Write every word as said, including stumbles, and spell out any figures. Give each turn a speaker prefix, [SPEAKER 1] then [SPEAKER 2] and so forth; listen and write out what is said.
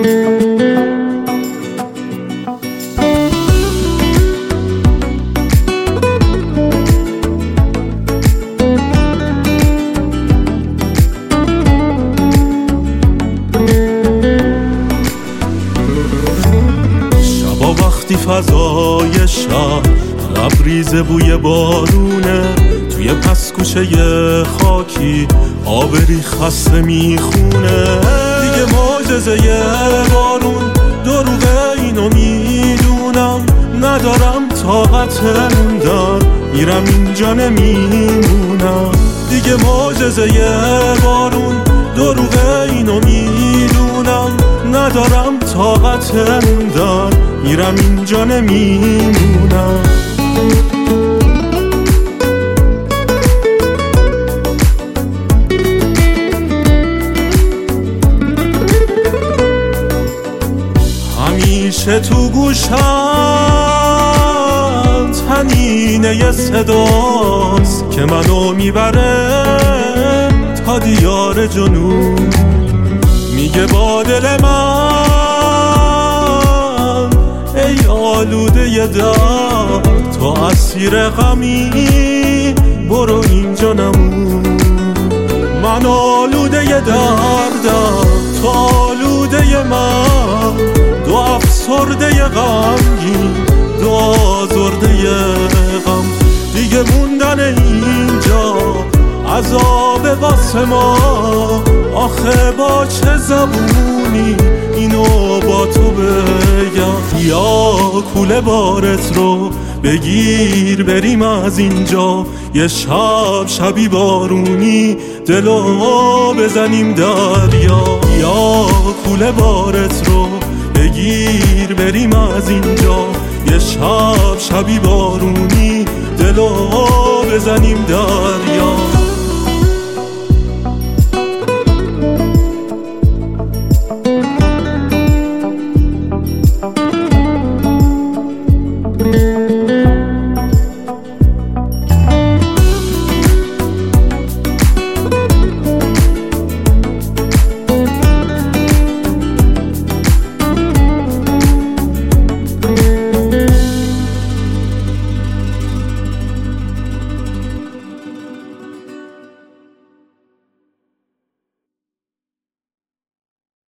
[SPEAKER 1] وقتی فضای شب لبریز بوی بارونه، توی پس کوچه خاکی آبری خسته میخونه. دیگه معجزه بارون دروغه، اینو میدونم، ندارم طاقت موندن، میرم اینجا نمیمونم. دیگه معجزه بارون دروغه، اینو میدونم، ندارم طاقت موندن، میرم اینجا نمیمونم. همیشه تو گوشم طنینه صداست که منو میبره تا دیار جنون. میگه با دل من ای آلوده ی درد، تو اسیر غمی برو اینجا نمون. من آلوده ی دردم، تو آلوده ی من، دو افسرده ی غمگین، دو آزرده ی غم. دیگه موندن اینجا عذاب واسه ما، آخه با چه زبونی اینو با تو بگم؟ یا کوله بارت رو بگیر بریم از اینجا، یه شب شبی بارونی دلو بزنیم دریا. یا کوله بارت رو بگیر بریم از اینجا، یه شب شبی بارونی دلو بزنیم دریا.